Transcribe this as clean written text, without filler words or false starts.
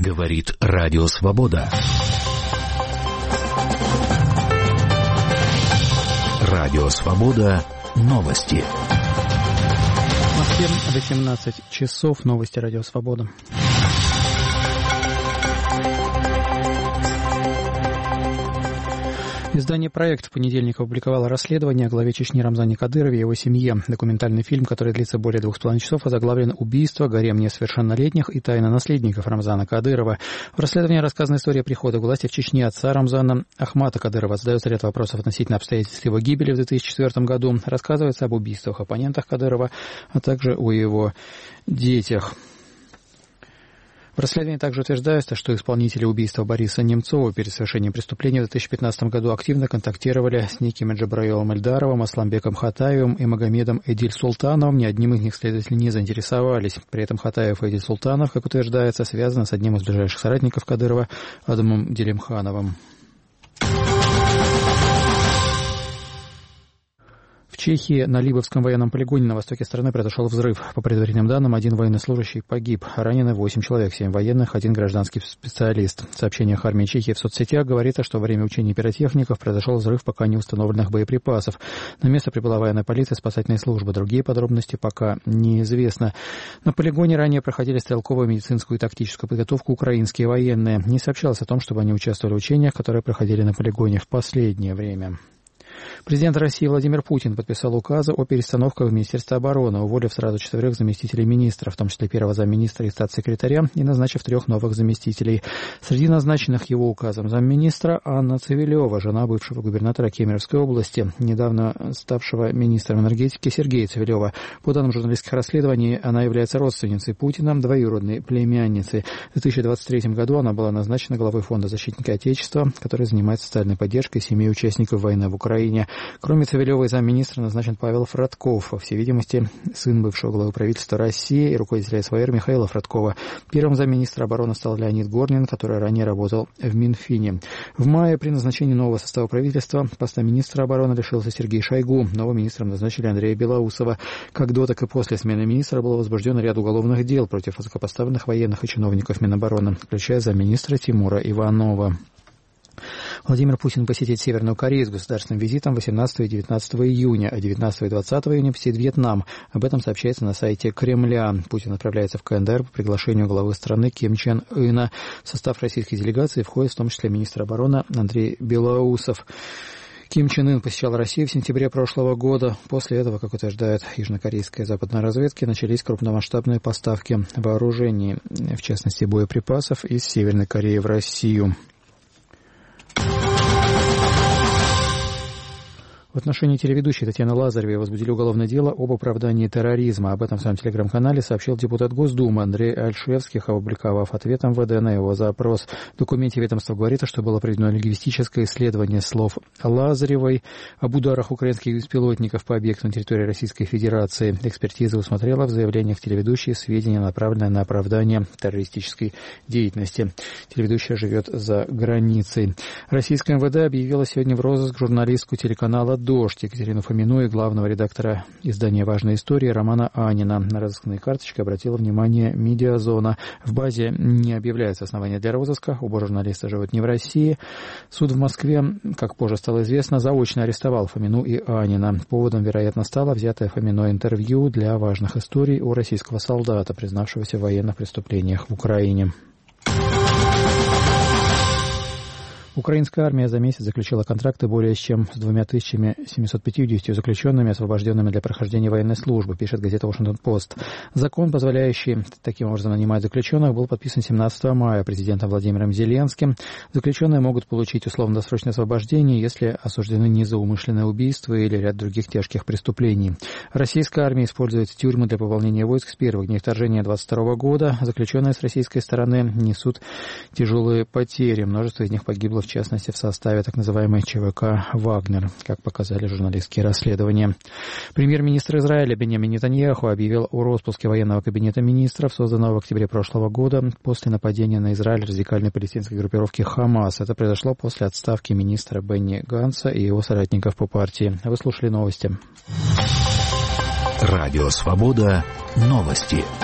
Говорит Радио Свобода. Радио Свобода. Новости. В Москве 18 часов. Новости Радио Свобода. Издание «Проект» в понедельник опубликовало расследование о главе Чечни Рамзане Кадырове и его семье. Документальный фильм, который длится более 2,5 часов, озаглавлен «Убийство, гарем несовершеннолетних и тайна наследников Рамзана Кадырова». В расследовании рассказана история прихода к власти в Чечне отца Рамзана Ахмата Кадырова. Задается ряд вопросов относительно обстоятельств его гибели в 2004 году. Рассказывается об убийствах оппонентах Кадырова, а также о его детях. В расследовании также утверждается, что исполнители убийства Бориса Немцова перед совершением преступления в 2015 году активно контактировали с некими Джабраилом Эльдаровым, Асламбеком Хатаевым и Магомедом Эдиль Султановым. Ни одним из них следователи не заинтересовались. При этом Хатаев и Эдиль Султанов, как утверждается, связаны с одним из ближайших соратников Кадырова, Адамом Делимхановым. В Чехии на Либовском военном полигоне на востоке страны произошел взрыв. По предварительным данным, 1 военнослужащий погиб. Ранены 8 человек, 7 военных, 1 гражданский специалист. В сообщениях армии Чехии в соцсетях говорится, что во время учений пиротехников произошел взрыв пока не установленных боеприпасов. На место прибыла военная полиция и спасательные службы. Другие подробности пока неизвестны. На полигоне ранее проходили стрелковую, медицинскую и тактическую подготовку украинские военные. Не сообщалось о том, чтобы они участвовали в учениях, которые проходили на полигоне в последнее время. Президент России Владимир Путин подписал указы о перестановках в Министерстве обороны, уволив сразу 4 заместителей министра, в том числе первого замминистра и статс-секретаря, и назначив 3 новых заместителей. Среди назначенных его указом замминистра Анна Цивилева, жена бывшего губернатора Кемеровской области, недавно ставшего министром энергетики Сергея Цивилева. По данным журналистских расследований, она является родственницей Путина, двоюродной племянницей. В 2023 году она была назначена главой Фонда защитника Отечества, который занимается социальной поддержкой семей участников войны в Украине. Кроме Цивилевой, замминистра назначен Павел Фродков, по всей видимости, сын бывшего главы правительства России и руководителя СВР Михаила Фродкова. Первым замминистра обороны стал Леонид Горнин, который ранее работал в Минфине. В мае при назначении нового состава правительства поста министра обороны лишился Сергей Шойгу. Новым министром назначили Андрея Белоусова. Как до, так и после смены министра был возбужден ряд уголовных дел против высокопоставленных военных и чиновников Минобороны, включая замминистра Тимура Иванова. Владимир Путин посетит Северную Корею с государственным визитом 18 и 19 июня, а 19 и 20 июня посетит Вьетнам. Об этом сообщается на сайте Кремля. Путин отправляется в КНДР по приглашению главы страны Ким Чен Ына. В состав российской делегации входит в том числе министр обороны Андрей Белоусов. Ким Чен Ын посещал Россию в сентябре прошлого года. После этого, как утверждает южнокорейская западная разведка, начались крупномасштабные поставки вооружений, в частности боеприпасов, из Северной Кореи в Россию. В отношении телеведущей Татьяны Лазаревой возбудили уголовное дело об оправдании терроризма. Об этом в своем телеграм-канале сообщил депутат Госдумы Андрей Альшевских, опубликовав ответ МВД на его запрос. В документе ведомства говорится, что было проведено лингвистическое исследование слов Лазаревой об ударах украинских беспилотников по объектам на территории Российской Федерации. Экспертиза усмотрела в заявлениях телеведущей сведения, направленные на оправдание террористической деятельности. Телеведущая живет за границей. Российское МВД объявило сегодня в розыск журналистку телеканала «Дождь» Екатерину Фомину и главного редактора издания «Важная история» Романа Анина. На розыскные карточки обратила внимание «Медиазона». В базе не объявляется основания для розыска. Оба журналиста живут не в России. Суд в Москве, как позже стало известно, заочно арестовал Фомину и Анина. Поводом, вероятно, стало взятое Фоминой интервью для «Важных историй» у российского солдата, признавшегося в военных преступлениях в Украине. Украинская армия за месяц заключила контракты более чем с 2750 заключенными, освобожденными для прохождения военной службы, пишет газета «Вашингтон-Пост». Закон, позволяющий таким образом нанимать заключенных, был подписан 17 мая президентом Владимиром Зеленским. Заключенные могут получить условно-досрочное освобождение, если осуждены не за умышленное убийство или ряд других тяжких преступлений. Российская армия использует тюрьмы для пополнения войск с первых дней вторжения 2022 года. Заключенные с российской стороны несут тяжелые потери. Множество из них погибло, в частности, в составе так называемой ЧВК «Вагнер», как показали журналистские расследования. Премьер-министр Израиля Биньямин Нетаньяху объявил о распуске военного кабинета министров, созданного в октябре прошлого года после нападения на Израиль радикальной палестинской группировки «Хамас». Это произошло после отставки министра Бенни Ганца и его соратников по партии. Вы слушали новости. Радио «Свобода». Новости.